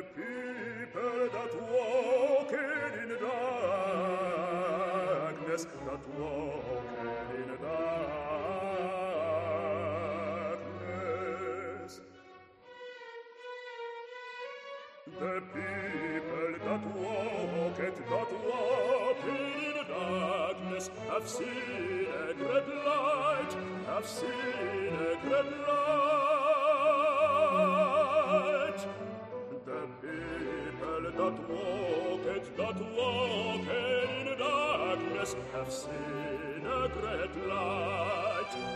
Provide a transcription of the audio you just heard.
people that walk in darkness, that walk in darkness. The people that walk in darkness have seen a great light, have seen a great light. The people that walk in darkness have seen a great light.